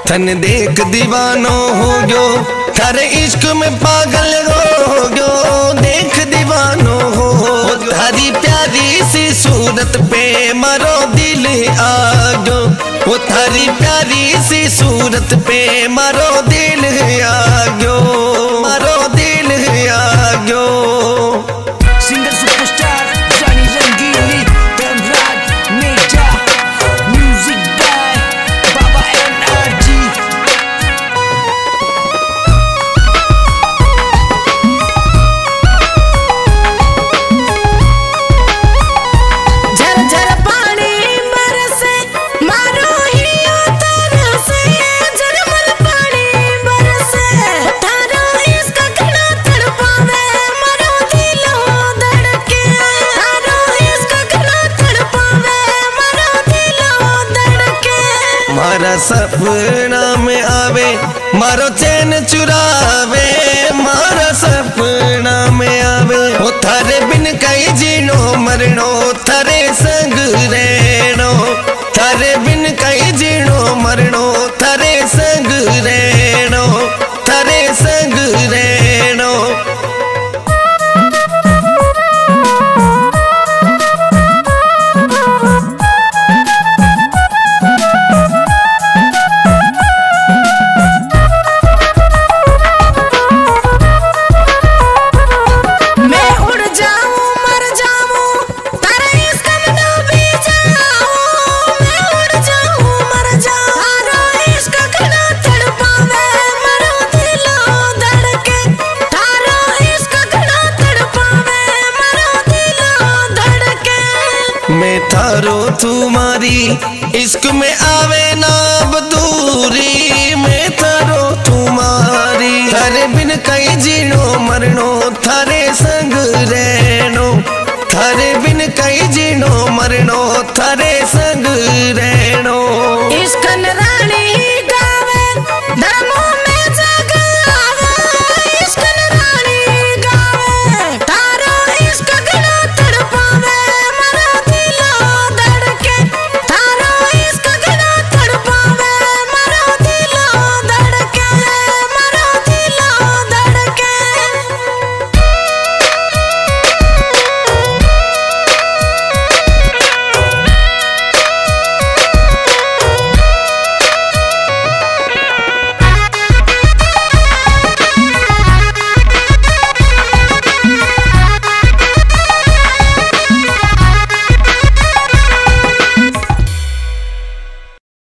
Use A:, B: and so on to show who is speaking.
A: थन देख दीवानो हो गयो, थारे इश्क में पागल हो गयो। देख दीवानो हो, थारी प्यारी सी सूरत पे मारो दिल आ गयो। वो थारी प्यारी सी सूरत पे मारो दिल आ गयो, मारो दिल आ गयो।
B: Singer superstar Jani Rangili Dhanraj Neja, music by Baba NRG।
C: झर झर पानी बरसे मारो ही तरसे, झरमर पानी बरसे थारो इश्क घना तड़पावे मारो दिलो धड़के। थारो इश्क घना तड़पावे मारो दिलो धड़के।
A: मारा सपना में आवे मारो चैन चुरावे, मारा सपना में आवे। ओ थारे बिन कई जीनो मरनो, थारे संग रहनो। थारे बिन कई जीनो मरनो, थारे संग रहनो, थारे संग रहनो।
C: मैं उड़ जाऊं मर जाऊं तारा इश्क में डूबी जाऊं। मैं उड़ जाऊं मर जाऊं तारा इश्क घना तड़पावे मारो दिलो धड़के। तारा इश्क घना तड़पावे मारो दिलो धड़के।
A: मैं थारो तुम्हारी इश्क में आवे ना बदूरी। मैं थारो तुम्हारी, थारे बिन कई जीनो मरनो, थारे संग रहनो। थारे बिन कई जीनो मरनो, थारे संग रहनो।
C: इश्क